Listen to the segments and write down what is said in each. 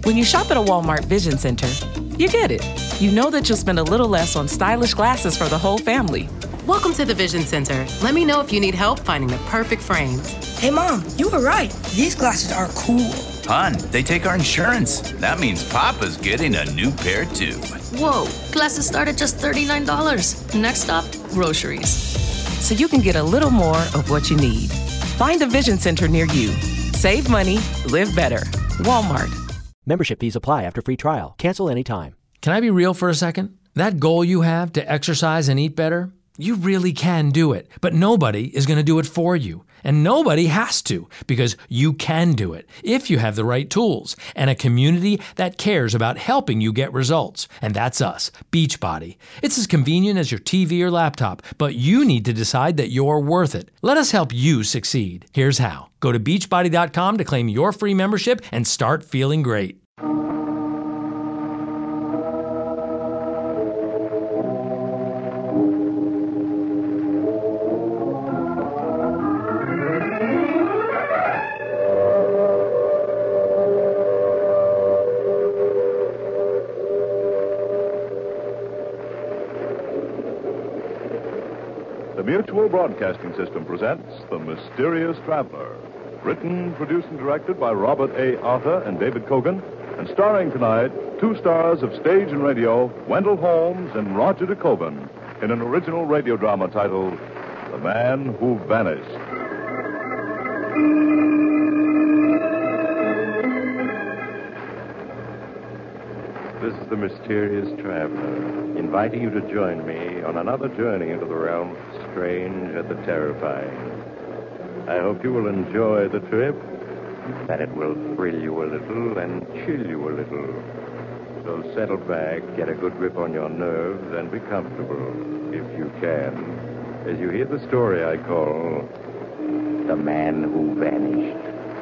When you shop at a Walmart Vision Center, you get it. You know that you'll spend a little less on stylish glasses for the whole family. Welcome to the Vision Center. Let me know if you need help finding the perfect frames. Hey, Mom, you were right. These glasses are cool. Hon, they take our insurance. That means Papa's getting a new pair, too. Whoa, glasses start at just $39. Next stop, groceries. So you can get a little more of what you need. Find a Vision Center near you. Save money, live better. Walmart. Membership fees apply after free trial. Cancel anytime. Can I be real for a second? That goal you have to exercise and eat better, you really can do it. But nobody is going to do it for you. And nobody has to, because you can do it if you have the right tools and a community that cares about helping you get results. And that's us, Beachbody. It's as convenient as your TV or laptop, but you need to decide that you're worth it. Let us help you succeed. Here's how. Go to Beachbody.com to claim your free membership and start feeling great. Mutual Broadcasting System presents The Mysterious Traveler. Written, produced, and directed by Robert A. Arthur and David Cogan, and starring tonight two stars of stage and radio, Wendell Holmes and Roger DeCoven, in an original radio drama titled The Man Who Vanished. This is The Mysterious Traveler, inviting you to join me on another journey into the realm of the strange and the terrifying. I hope you will enjoy the trip, that it will thrill you a little and chill you a little. So settle back, get a good grip on your nerves, and be comfortable, if you can, as you hear the story I call The Man Who Vanished.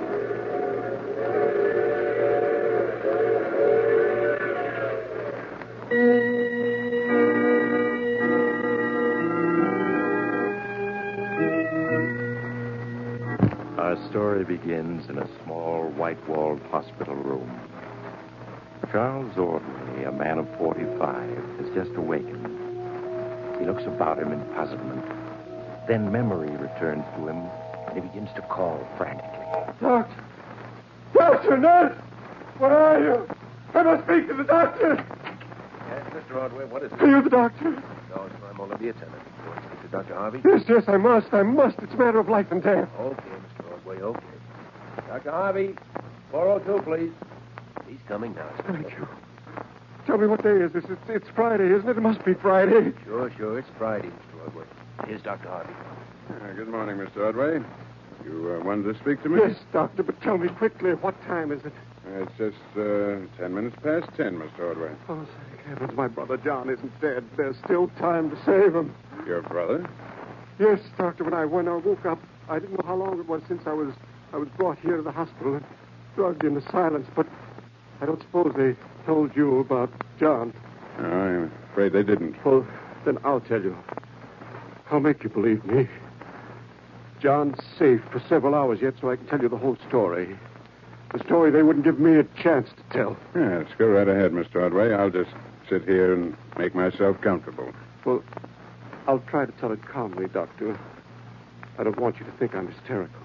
Our story begins in a small, white-walled hospital room. Charles Ordway, a man of 45, has just awakened. He looks about him in puzzlement. Then memory returns to him, and he begins to call frantically. Doctor! Doctor, nurse! Where are you? I must speak to the doctor! Yes, Mr. Ordway, what is it? Are you the doctor? No, sir, I'm only the attendant. You want to speak to Dr. Harvey? Yes, I must. It's a matter of life and death. Okay, Mr. Ordway, okay. Dr. Harvey, 402, please. He's coming now. Thank you. Tell me, what day is this? It's Friday, isn't it? It must be Friday. Sure. It's Friday, Mr. Ordway. Here's Dr. Harvey. Good morning, Mr. Ordway. You wanted to speak to me? Yes, doctor, but tell me quickly, what time is it? It's just 10 minutes past 10, Mr. Ordway. Oh, thank heavens, my brother John isn't dead. There's still time to save him. Your brother? Yes, doctor, when I woke up, I didn't know how long it was since I was brought here to the hospital and drugged into silence, but I don't suppose they told you about John. No, I'm afraid they didn't. Well, then I'll tell you. I'll make you believe me. John's safe for several hours yet, so I can tell you the whole story. The story they wouldn't give me a chance to tell. Yeah, let's go right ahead, Mr. Ordway. I'll just sit here and make myself comfortable. Well, I'll try to tell it calmly, Doctor. I don't want you to think I'm hysterical.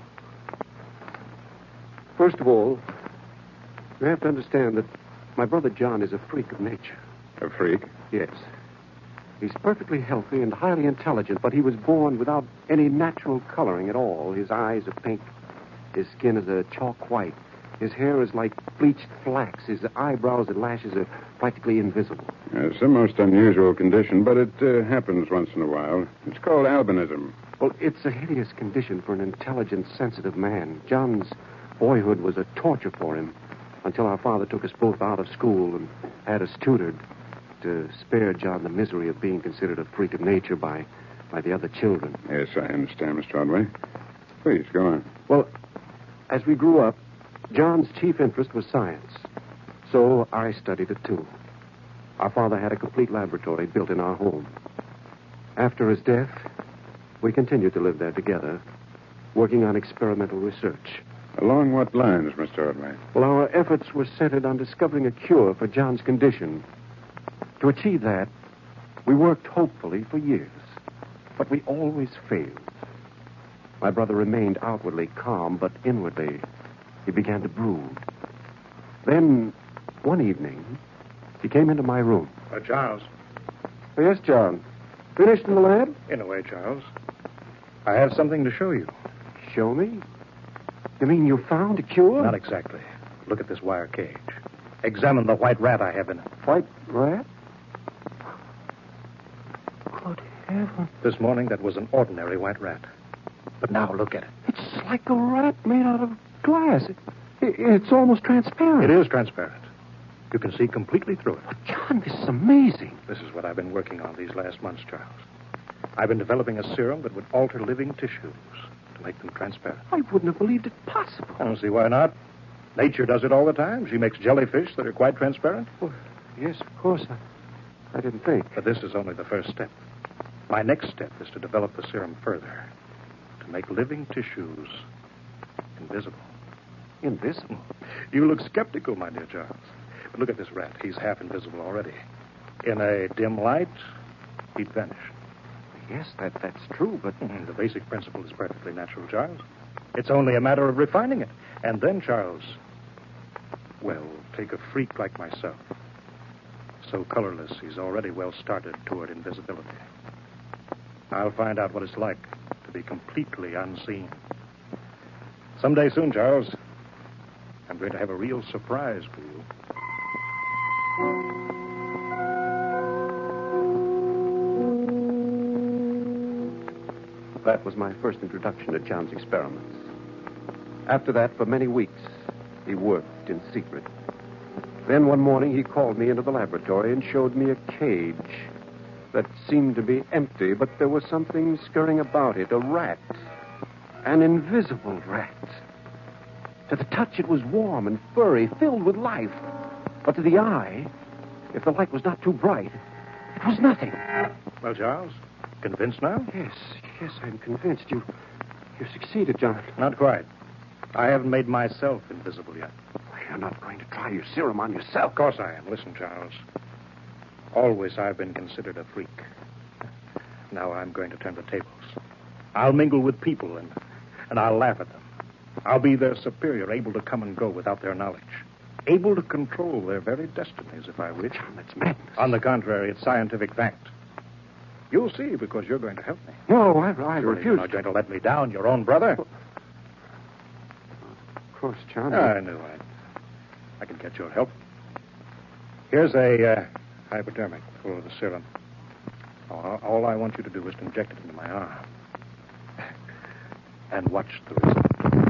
First of all, you have to understand that my brother John is a freak of nature. A freak? Yes. He's perfectly healthy and highly intelligent, but he was born without any natural coloring at all. His eyes are pink. His skin is a chalk white. His hair is like bleached flax. His eyebrows and lashes are practically invisible. It's a most unusual condition, but it happens once in a while. It's called albinism. Well, it's a hideous condition for an intelligent, sensitive man. John's boyhood was a torture for him until our father took us both out of school and had us tutored to spare John the misery of being considered a freak of nature by the other children. Yes, I understand, Mr. Ordway. Please, go on. Well, as we grew up, John's chief interest was science. So I studied it, too. Our father had a complete laboratory built in our home. After his death, we continued to live there together, working on experimental research. Along what lines, Mr. Ordway? Well, our efforts were centered on discovering a cure for John's condition. To achieve that, we worked hopefully for years, but we always failed. My brother remained outwardly calm, but inwardly he began to brood. Then, one evening, he came into my room. Charles. Oh, yes, John. Finished in the lab? In a way, Charles. I have something to show you. Show me? You mean you found a cure? Not exactly. Look at this wire cage. Examine the white rat I have in it. White rat? Good heavens. This morning, that was an ordinary white rat. But now, look at it. It's like a rat made out of glass. It's almost transparent. It is transparent. You can see completely through it. Oh, John, this is amazing. This is what I've been working on these last months, Charles. I've been developing a serum that would alter living tissues to make them transparent. I wouldn't have believed it possible. I don't see why not. Nature does it all the time. She makes jellyfish that are quite transparent. Well, yes, of course. I didn't think. But this is only the first step. My next step is to develop the serum further, to make living tissues invisible. Invisible? You look skeptical, my dear Charles. But look at this rat. He's half invisible already. In a dim light, he'd vanish. Yes, that's true, but... The basic principle is perfectly natural, Charles. It's only a matter of refining it. And then, Charles, well, take a freak like myself. So colorless, he's already well started toward invisibility. I'll find out what it's like to be completely unseen. Someday soon, Charles, I'm going to have a real surprise for you. That was my first introduction to John's experiments. After that, for many weeks, he worked in secret. Then one morning, he called me into the laboratory and showed me a cage that seemed to be empty, but there was something scurrying about it, a rat. An invisible rat. To the touch, it was warm and furry, filled with life. But to the eye, if the light was not too bright, it was nothing. Well, Charles, convinced now? Yes, I'm convinced. You succeeded, John. Not quite. I haven't made myself invisible yet. You're not going to try your serum on yourself. Of course I am. Listen, Charles. Always I've been considered a freak. Now I'm going to turn the tables. I'll mingle with people and I'll laugh at them. I'll be their superior, able to come and go without their knowledge. Able to control their very destinies, if I wish. John, that's madness. On the contrary, it's scientific fact. You'll see, because you're going to help me. No, I refuse. You're not going to let me down, your own brother. Of course, John. I knew I could get your help. Here's a hypodermic full of the serum. All I want you to do is to inject it into my arm. And watch the result.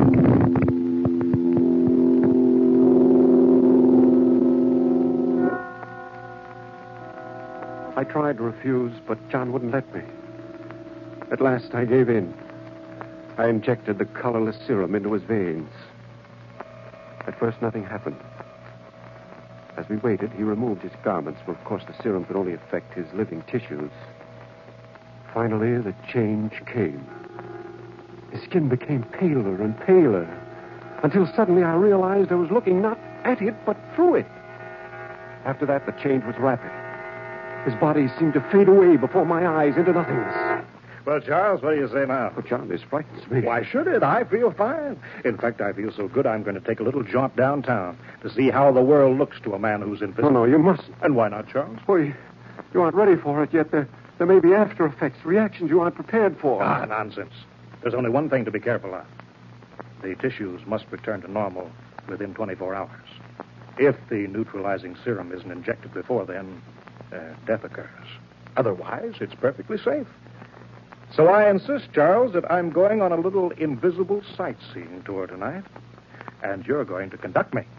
I tried to refuse, but John wouldn't let me. At last, I gave in. I injected the colorless serum into his veins. At first, nothing happened. As we waited, he removed his garments, for of course the serum could only affect his living tissues. Finally, the change came. His skin became paler and paler, until suddenly I realized I was looking not at it, but through it. After that, the change was rapid. His body seemed to fade away before my eyes into nothingness. Well, Charles, what do you say now? Oh, John, this frightens me. Why should it? I feel fine. In fact, I feel so good I'm going to take a little jaunt downtown to see how the world looks to a man who's invisible. No, you mustn't. And why not, Charles? Well, you aren't ready for it yet. There may be after effects, reactions you aren't prepared for. Ah, nonsense. There's only one thing to be careful of. The tissues must return to normal within 24 hours. If the neutralizing serum isn't injected before then, death occurs. Otherwise, it's perfectly safe. So I insist, Charles, that I'm going on a little invisible sightseeing tour tonight, and you're going to conduct me.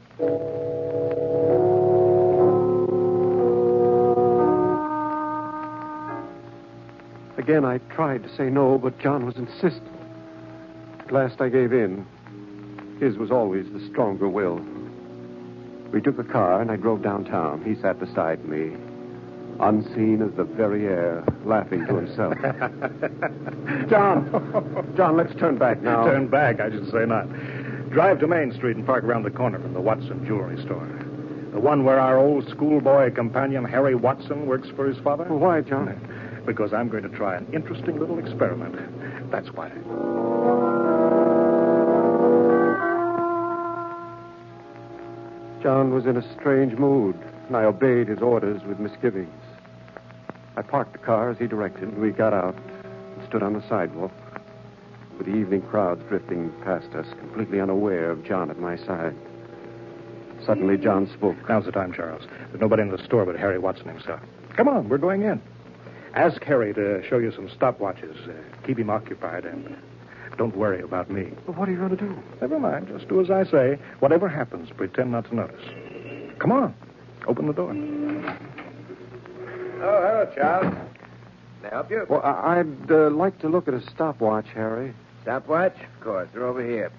Again, I tried to say no, but John was insistent. At last, I gave in. His was always the stronger will. We took a car, and I drove downtown. He sat beside me, unseen as the very air, laughing to himself. John, let's turn back now. Turn back? I should say not. Drive to Main Street and park around the corner from the Watson Jewelry Store. The one where our old schoolboy companion, Harry Watson, works for his father. Well, why, John? Because I'm going to try an interesting little experiment. That's why. John was in a strange mood, and I obeyed his orders with misgivings. I parked the car as he directed, and we got out and stood on the sidewalk, with the evening crowds drifting past us, completely unaware of John at my side. Suddenly, John spoke. Now's the time, Charles. There's nobody in the store but Harry Watson himself. Come on, we're going in. Ask Harry to show you some stopwatches. Keep him occupied, and don't worry about me. Well, what are you going to do? Never mind. Just do as I say. Whatever happens, pretend not to notice. Come on. Open the door. Oh, hello, Charles. Can I help you? Well, I'd like to look at a stopwatch, Harry. Stopwatch? Of course. They're over here.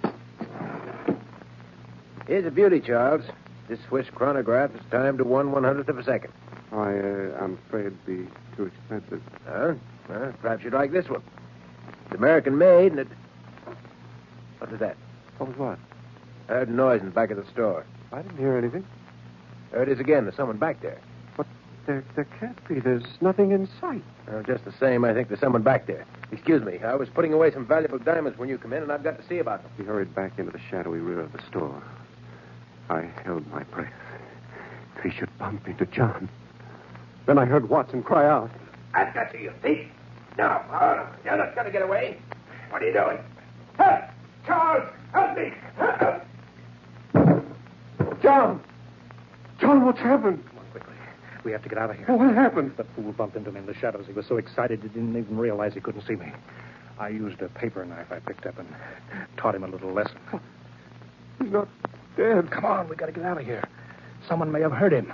Here's a beauty, Charles. This Swiss chronograph is timed to 1/100th of a second. I'm afraid it'd be too expensive. Well, perhaps you'd like this one. It's American made, and it... What was that? What was what? I heard a noise in the back of the store. I didn't hear anything. There it is again. There's someone back there. But there can't be. There's nothing in sight. Just the same, I think there's someone back there. Excuse me. I was putting away some valuable diamonds when you come in, and I've got to see about them. We hurried back into the shadowy rear of the store. I held my breath. He should bump into John. Then I heard Watson cry out. I've got you thief. No, you're not going to get away. What are you doing? Help! Charles, help me! John! John, what's happened? Come on, quickly. We have to get out of here. Oh, what happened? The fool bumped into me in the shadows. He was so excited he didn't even realize he couldn't see me. I used a paper knife I picked up and taught him a little lesson. He's not dead. Come on, we got to get out of here. Someone may have hurt him.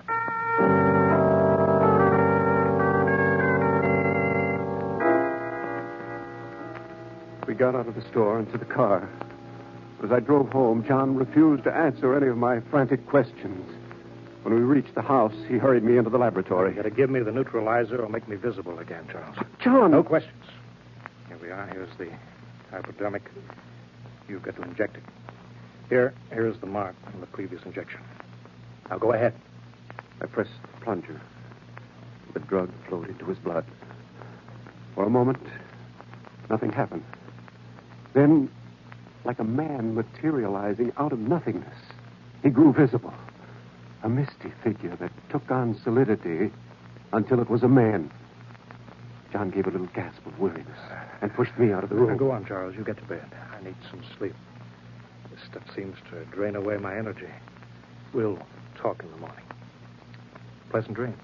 We got out of the store and to the car. As I drove home, John refused to answer any of my frantic questions. When we reached the house, he hurried me into the laboratory. You got to give me the neutralizer or make me visible again, Charles. But John... No questions. Here we are. Here's the hypodermic. You've got to inject it. Here's the mark from the previous injection. Now go ahead. I pressed the plunger. The drug flowed into his blood. For a moment, nothing happened. Then, like a man materializing out of nothingness, he grew visible. A misty figure that took on solidity until it was a man. John gave a little gasp of weariness and pushed me out of the room. Now go on, Charles. You get to bed. I need some sleep. This stuff seems to drain away my energy. We'll talk in the morning. Pleasant dreams.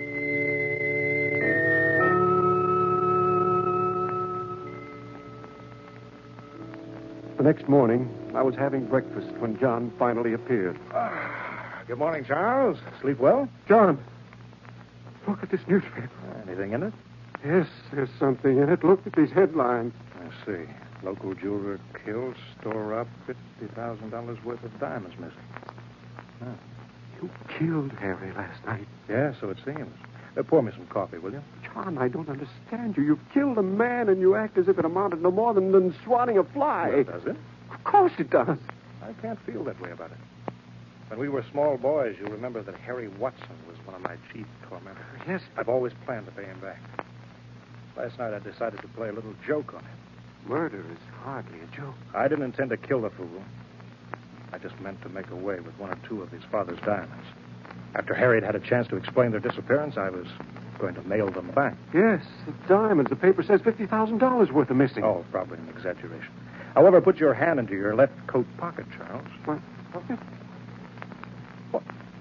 The next morning, I was having breakfast when John finally appeared. Good morning, Charles. Sleep well? John, look at this newspaper. Anything in it? Yes, there's something in it. Look at these headlines. I see. Local jeweler killed, store up, $50,000 worth of diamonds missing. Huh. You killed Harry last night. Yeah, so it seems. Pour me some coffee, will you? John, I don't understand you. You've killed a man and you act as if it amounted no more than swatting a fly. Well, does it? Of course it does. I can't feel that way about it. When we were small boys, you'll remember that Harry Watson was one of my chief tormentors. Yes. I've always planned to pay him back. Last night I decided to play a little joke on him. Murder is hardly a joke. I didn't intend to kill the fool. I just meant to make away with one or two of his father's diamonds. After Harry had had a chance to explain their disappearance, I was going to mail them back. Yes, the diamonds. The paper says $50,000 worth of missing. Oh, probably an exaggeration. However, put your hand into your left coat pocket, Charles. My pocket? What?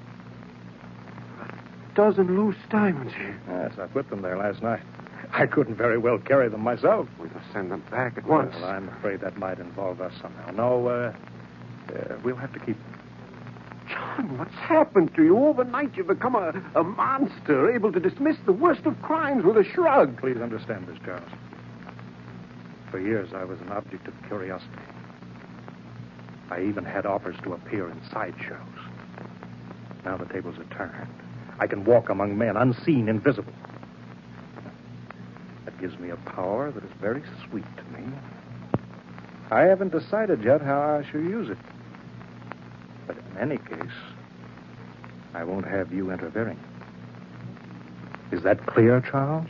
A dozen loose diamonds here. Yes, I put them there last night. I couldn't very well carry them myself. We must send them back at once. Well, I'm afraid that might involve us somehow. No, we'll have to keep them. John, what's happened to you? Overnight you've become a monster, able to dismiss the worst of crimes with a shrug. Please understand this, Charles. For years I was an object of curiosity. I even had offers to appear in sideshows. Now the tables are turned. I can walk among men, unseen, invisible. That gives me a power that is very sweet to me. I haven't decided yet how I shall use it. In any case, I won't have you interfering. Is that clear, Charles?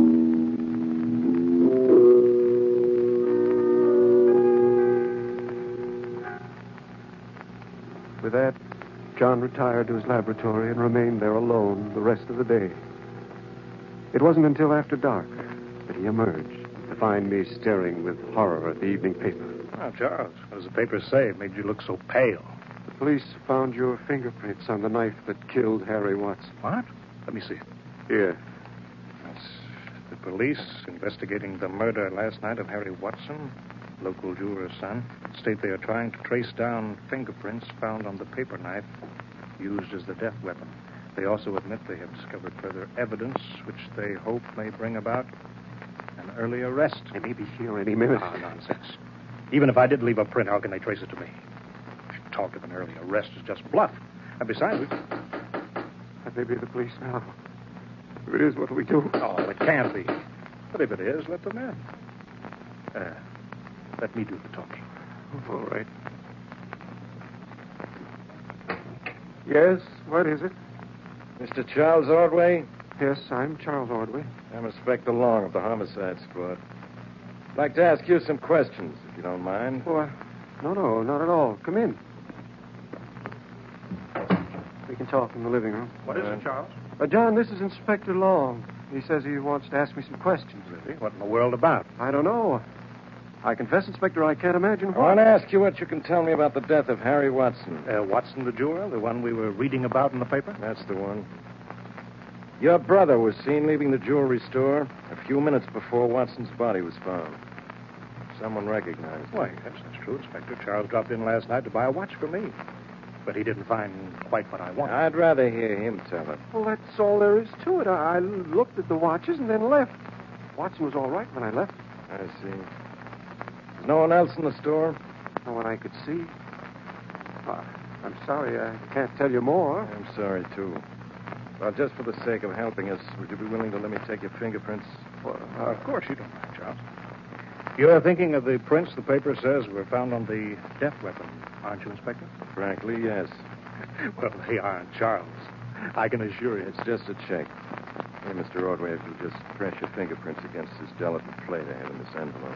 With that, John retired to his laboratory and remained there alone the rest of the day. It wasn't until after dark that he emerged to find me staring with horror at the evening paper. Oh, Charles, what does the paper say? It made you look so pale. The police found your fingerprints on the knife that killed Harry Watson. What? Let me see it. Here. That's the police investigating the murder last night of Harry Watson, local jeweler's son, state they are trying to trace down fingerprints found on the paper knife used as the death weapon. They also admit they have discovered further evidence which they hope may bring about an early arrest. They may be here any minute. Ah, nonsense. Even if I did leave a print, how can they trace it to me? Talk of an early arrest is just bluff. And besides, That may be the police now. If it is, what do we do? Oh, it can't be. But if it is, let them in. Let me do the talking. All right. Yes, what is it? Mr. Charles Ordway? Yes, I'm Charles Ordway. I'm Inspector Long of the Homicide Squad. I'd like to ask you some questions, if you don't mind. Oh, no, not at all. Come in. We can talk in the living room. What is it, Charles? John, this is Inspector Long. He says he wants to ask me some questions. Really? What in the world about? I don't know. I confess, Inspector, I can't imagine I why. want to ask you what you can tell me about the death of Harry Watson. Watson the jeweler, the one we were reading about in the paper? That's the one. Your brother was seen leaving the jewelry store a few minutes before Watson's body was found. Someone recognized him. Why, yes, that's true, Inspector. Charles dropped in last night to buy a watch for me. But he didn't find quite what I wanted. I'd rather hear him tell it. Well, that's all there is to it. I looked at the watches and then left. Watson was all right when I left. I see. There's no one else in the store? No one I could see. I'm sorry, I can't tell you more. I'm sorry, too. Well, just for the sake of helping us, would you be willing to let me take your fingerprints? Well, of course you don't mind, Charles. You're thinking of the prints the paper says were found on the death weapon, aren't you, Inspector? Frankly, yes. Well, they aren't, Charles. I can assure you. It's just a check. Hey, Mr. Ordway, if you'll just press your fingerprints against this gelatin plate I have in this envelope.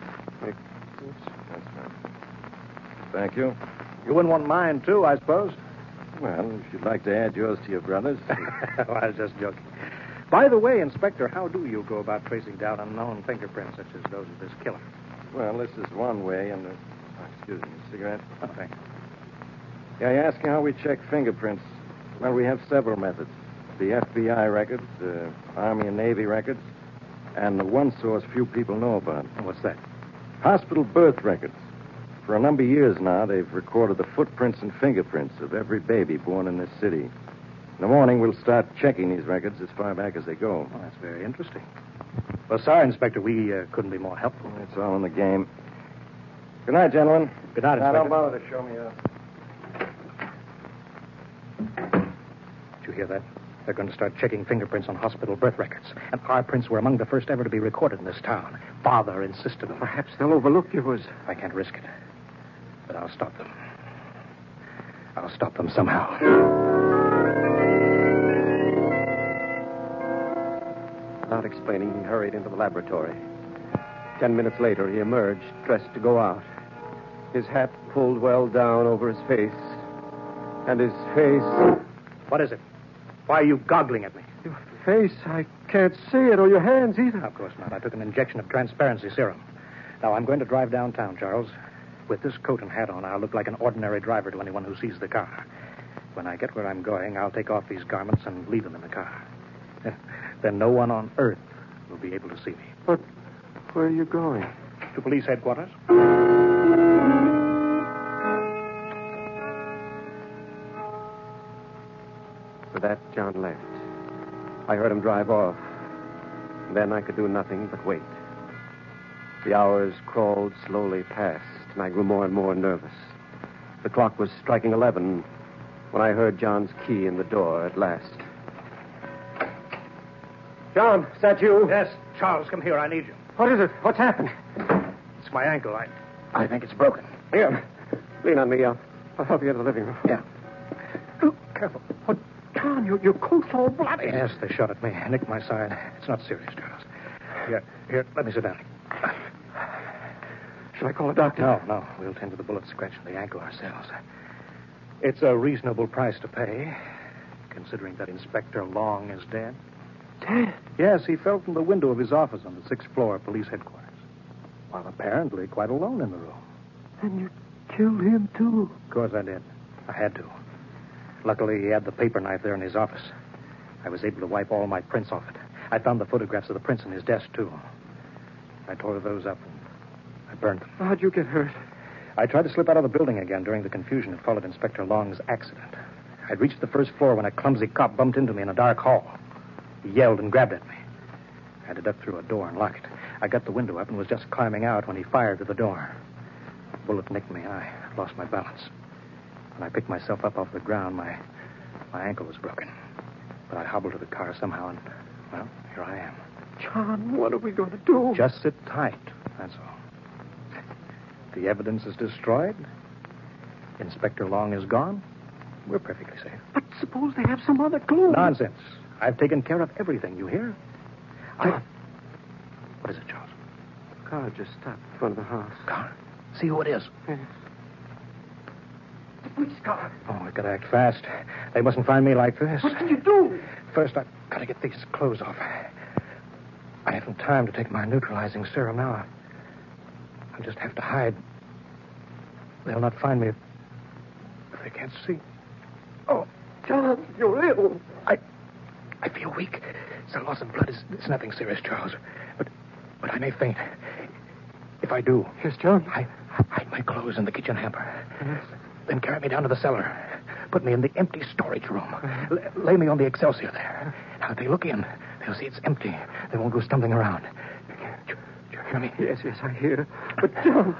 That's fine. Thank you. You wouldn't want mine, too, I suppose? Well, if you'd like to add yours to your brother's. Well, I was just joking. By the way, Inspector, how do you go about tracing down unknown fingerprints such as those of this killer? Well, this is one way, and... excuse me, cigarette? Oh, thanks. Yeah, you're asking how we check fingerprints. Well, we have several methods. The FBI records, Army and Navy records, and the one source few people know about. What's that? Hospital birth records. For a number of years now, they've recorded the footprints and fingerprints of every baby born in this city. In the morning, we'll start checking these records as far back as they go. Well, that's very interesting. Well, sorry, Inspector, we couldn't be more helpful. It's all in the game. Good night, gentlemen. Good night, Now, Inspector. don't bother to show me up. Did you hear that? They're going to start checking fingerprints on hospital birth records. And our prints were among the first ever to be recorded in this town. Father insisted on it. Perhaps they'll overlook yours. I can't risk it. But I'll stop them. I'll stop them somehow. Without explaining, he hurried into the laboratory. 10 minutes later, he emerged, dressed to go out. His hat pulled well down over his face. And his face... What is it? Why are you goggling at me? Your face, I can't see it, or your hands either. Of course not. I took an injection of transparency serum. Now, I'm going to drive downtown, Charles. With this coat and hat on, I'll look like an ordinary driver to anyone who sees the car. When I get where I'm going, I'll take off these garments and leave them in the car. Then no one on Earth will be able to see me. But where are you going? To police headquarters. With that, John left. I heard him drive off. And then I could do nothing but wait. The hours crawled slowly past, and I grew more and more nervous. The clock was striking 11 when I heard John's key in the door at last. John, is that you? Yes. Charles, come here. I need you. What is it? What's happened? It's my ankle. I think it's broken. Here. Lean on me. I'll help you into the living room. Yeah. careful. Oh, John, your coat's all bloody. Yes, they shot at me. Nicked my side. It's not serious, Charles. Here, let me sit down. Shall I call a doctor? No. We'll tend to the bullet scratch in the ankle ourselves. It's a reasonable price to pay, considering that Inspector Long is dead. Dead? Yes, he fell from the window of his office on the 6th floor of police headquarters, while apparently quite alone in the room. And you killed him, too? Of course I did. I had to. Luckily, he had the paper knife there in his office. I was able to wipe all my prints off it. I found the photographs of the prints in his desk, too. I tore those up and I burned them. How'd you get hurt? I tried to slip out of the building again during the confusion that followed Inspector Long's accident. I'd reached the 1st floor when a clumsy cop bumped into me in a dark hall. He yelled and grabbed at me. I had to duck through a door and lock it. I got the window up and was just climbing out when he fired through the door. The bullet nicked me and I lost my balance. When I picked myself up off the ground, my ankle was broken. But I hobbled to the car somehow and, well, here I am. John, what are we going to do? Just sit tight, that's all. The evidence is destroyed. Inspector Long is gone. We're perfectly safe. But suppose they have some other clue. Nonsense. I've taken care of everything, you hear? What is it, Charles? The car just stopped in front of the house. Car? See who it is. Yes. The police car. Oh, we've got to act fast. They mustn't find me like this. What can you do? First, I've got to get these clothes off. I haven't time to take my neutralizing serum now. I'll just have to hide. They'll not find me if they can't see. Oh, John, you're ill. I feel weak. It's a loss of blood. It's nothing serious, Charles. But I may faint. If I do... Yes, John? Hide my clothes in the kitchen hamper. Yes. Then carry me down to the cellar. Put me in the empty storage room. Lay me on the Excelsior there. Now, if they look in, they'll see it's empty. They won't go stumbling around. Do you hear me? Yes, I hear. But, John...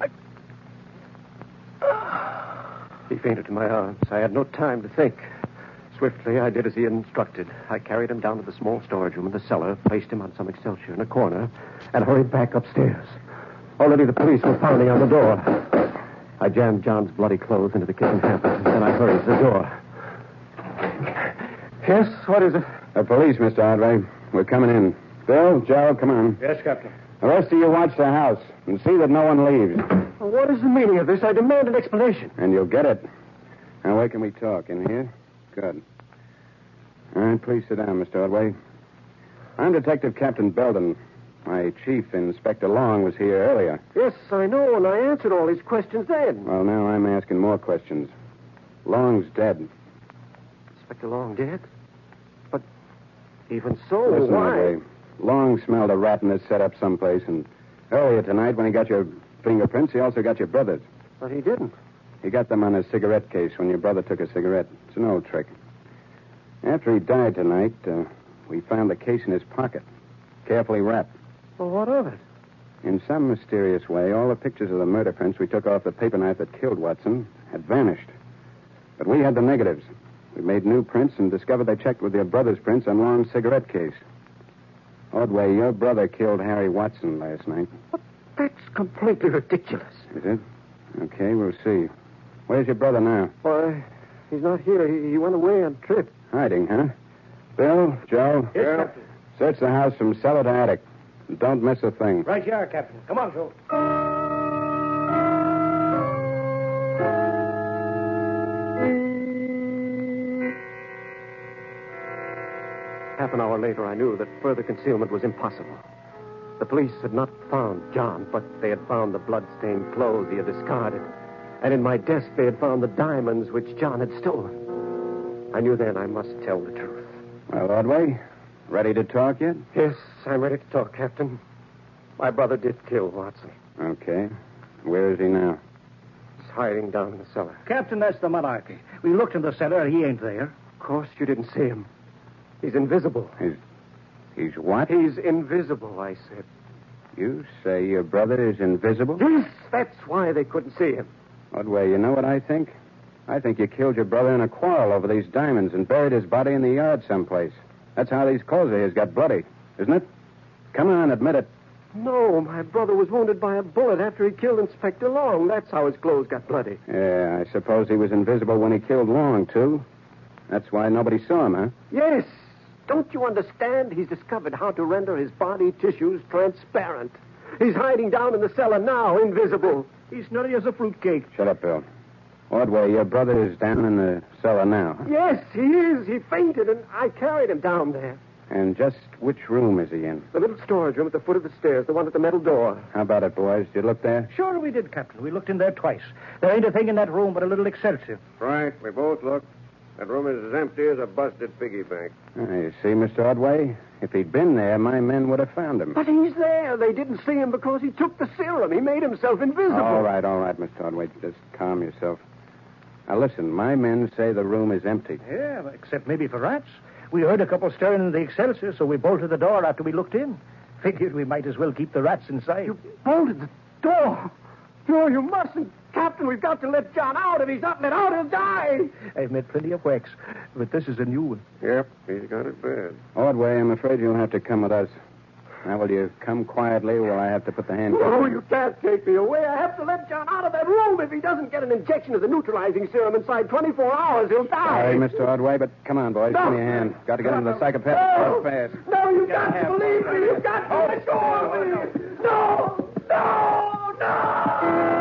He fainted in my arms. I had no time to think. Swiftly, I did as he had instructed. I carried him down to the small storage room in the cellar, placed him on some Excelsior in a corner, and hurried back upstairs. Already the police were pounding on the door. I jammed John's bloody clothes into the kitchen hamper, and then I hurried to the door. Yes, what is it? The police, Mr. Ordway. We're coming in. Bill, Joe, come on. Yes, Captain. The rest of you watch the house and see that no one leaves. Well, what is the meaning of this? I demand an explanation. And you'll get it. Now, where can we talk? In here? Good. All right, please sit down, Mr. Ordway. I'm Detective Captain Belden. My chief, Inspector Long, was here earlier. Yes, I know, and I answered all his questions then. Well, now I'm asking more questions. Long's dead. Inspector Long dead? But even so, Listen, why? Ordway. Long smelled a rat in this setup someplace, and earlier tonight, when he got your fingerprints, he also got your brother's. But he didn't. He got them on his cigarette case when your brother took a cigarette. It's an old trick. After he died tonight, we found the case in his pocket, carefully wrapped. Well, what of it? In some mysterious way, all the pictures of the murder prints we took off the paper knife that killed Watson had vanished. But we had the negatives. We made new prints and discovered they checked with your brother's prints on Long's cigarette case. Ordway, your brother killed Harry Watson last night. What? That's completely ridiculous. Is it? Okay, we'll see. Where's your brother now? Why, he's not here. He went away on a trip. Hiding, huh? Bill, Joe. Yes, Captain. Search the house from cellar to attic. And don't miss a thing. Right here, Captain. Come on, Joe. Half an hour later, I knew that further concealment was impossible. The police had not found John, but they had found the blood-stained clothes he had discarded. And in my desk, they had found the diamonds which John had stolen. I knew then I must tell the truth. Well, Ordway, ready to talk yet? Yes, I'm ready to talk, Captain. My brother did kill Watson. Okay. Where is he now? He's hiding down in the cellar. Captain, that's the monarchy. We looked in the cellar. He ain't there. Of course you didn't see him. He's invisible. He's what? He's invisible, I said. You say your brother is invisible? Yes, that's why they couldn't see him. Ordway, you know what I think? I think you killed your brother in a quarrel over these diamonds and buried his body in the yard someplace. That's how these clothes of his got bloody, isn't it? Come on, admit it. No, my brother was wounded by a bullet after he killed Inspector Long. That's how his clothes got bloody. Yeah, I suppose he was invisible when he killed Long, too. That's why nobody saw him, huh? Yes. Don't you understand? He's discovered how to render his body tissues transparent. He's hiding down in the cellar now, invisible. He's nutty as a fruitcake. Shut up, Bill. Ordway, your brother is down in the cellar now. Yes, he is. He fainted, and I carried him down there. And just which room is he in? The little storage room at the foot of the stairs, the one at the metal door. How about it, boys? Did you look there? Sure we did, Captain. We looked in there twice. There ain't a thing in that room but a little excelsior. Right, we both looked. That room is as empty as a busted piggy bank. You see, Mr. Ordway, if he'd been there, my men would have found him. But he's there. They didn't see him because he took the serum. He made himself invisible. All right, Mr. Ordway. Just calm yourself. Now, listen, my men say the room is empty. Yeah, except maybe for rats. We heard a couple stirring in the excelsior, so we bolted the door after we looked in. Figured we might as well keep the rats inside. You bolted the door? No, you mustn't. Captain, we've got to let John out. If he's not let out, he'll die. I've met plenty of whacks, but this is a new one. Yep, he's got it bad. Ordway, I'm afraid you'll have to come with us. Now, will you come quietly while I have to put the handcuffs No, on? you can't take me away. I have to let John out of that room. If he doesn't get an injection of the neutralizing serum inside 24 hours, he'll die. Sorry, Mr. Ordway, but come on, boys. No. Give me a hand. Got to get into the psychopathic fast. No, you've got to believe me. You've got to let go of me. No, no, no.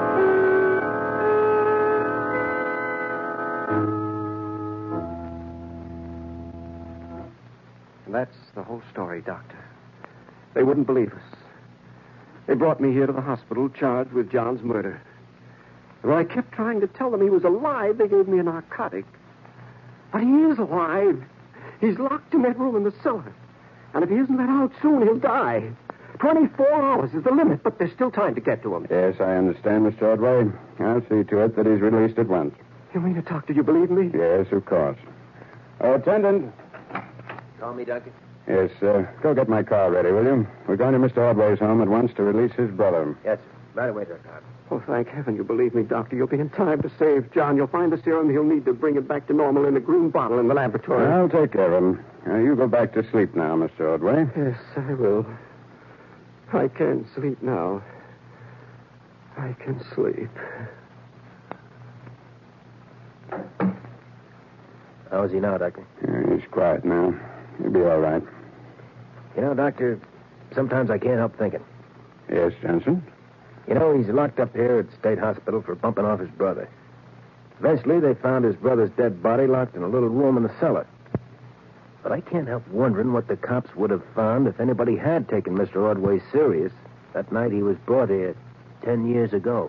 That's the whole story, Doctor. They wouldn't believe us. They brought me here to the hospital charged with John's murder. When I kept trying to tell them he was alive, they gave me a narcotic. But he is alive. He's locked in that room in the cellar. And if he isn't let out soon, he'll die. 24 hours is the limit, but there's still time to get to him. Yes, I understand, Mr. Ordway. I'll see to it that he's released at once. You mean it, Doctor? You believe me? Yes, of course. Oh, attendant. Call me, Doctor? Yes, go get my car ready, will you? We're going to Mr. Ordway's home at once to release his brother. Yes, sir. Right away, Dr. Oh, thank heaven you believe me, Doctor. You'll be in time to save John. You'll find the serum he'll need to bring him back to normal in a green bottle in the laboratory. I'll take care of him. You go back to sleep now, Mr. Ordway. Yes, I will. I can sleep now. I can sleep. How is he now, Doctor? He's quiet now. He'll be all right. You know, Doctor, sometimes I can't help thinking. Yes, Johnson? You know, he's locked up here at State Hospital for bumping off his brother. Eventually, they found his brother's dead body locked in a little room in the cellar. But I can't help wondering what the cops would have found if anybody had taken Mr. Ordway serious that night he was brought here 10 years ago.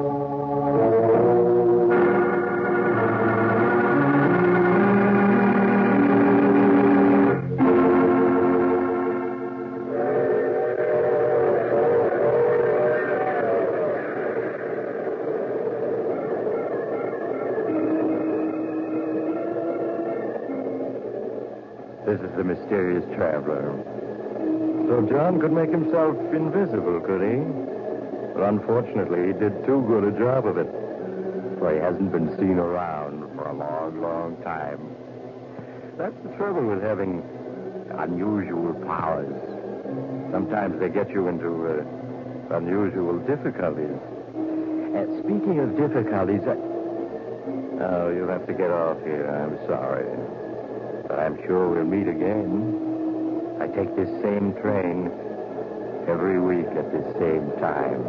This is the mysterious traveler. So John could make himself invisible, could he? But unfortunately, he did too good a job of it. For he hasn't been seen around for a long, long time. That's the trouble with having unusual powers. Sometimes they get you into unusual difficulties. Speaking of difficulties, Oh, you'll have to get off here. I'm sorry. But I'm sure we'll meet again. I take this same train every week at this same time.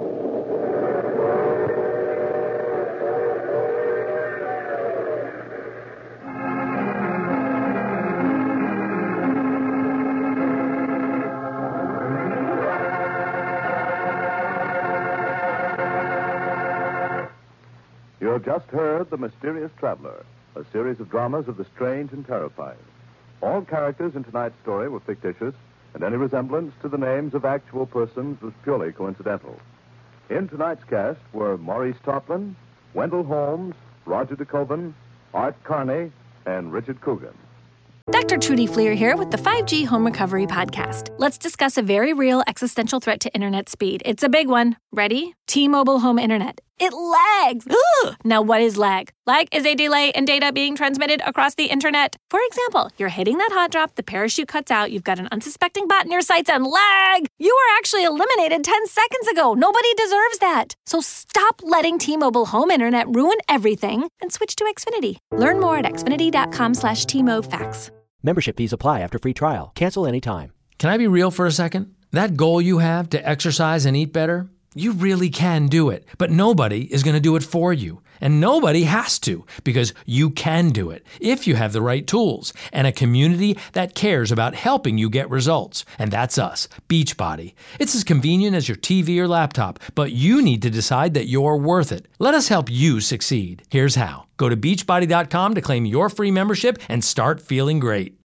You have just heard The Mysterious Traveler, a series of dramas of the strange and terrifying. All characters in tonight's story were fictitious, and any resemblance to the names of actual persons was purely coincidental. In tonight's cast were Maurice Tarplin, Wendell Holmes, Roger DeCoven, Art Carney, and Richard Coogan. Dr. Trudy Fleer here with the 5G Home Recovery Podcast. Let's discuss a very real existential threat to internet speed. It's a big one. Ready? T-Mobile Home Internet. It lags. Ugh. Now, what is lag? Lag is a delay in data being transmitted across the internet. For example, you're hitting that hot drop, the parachute cuts out, you've got an unsuspecting bot in your sights, and lag! You were actually eliminated 10 seconds ago. Nobody deserves that. So stop letting T-Mobile home internet ruin everything and switch to Xfinity. Learn more at xfinity.com/TMOFax. Membership fees apply after free trial. Cancel anytime. Can I be real for a second? That goal you have to exercise and eat better, you really can do it, but nobody is going to do it for you. And nobody has to, because you can do it if you have the right tools and a community that cares about helping you get results. And that's us, Beachbody. It's as convenient as your TV or laptop, but you need to decide that you're worth it. Let us help you succeed. Here's how. Go to beachbody.com to claim your free membership and start feeling great.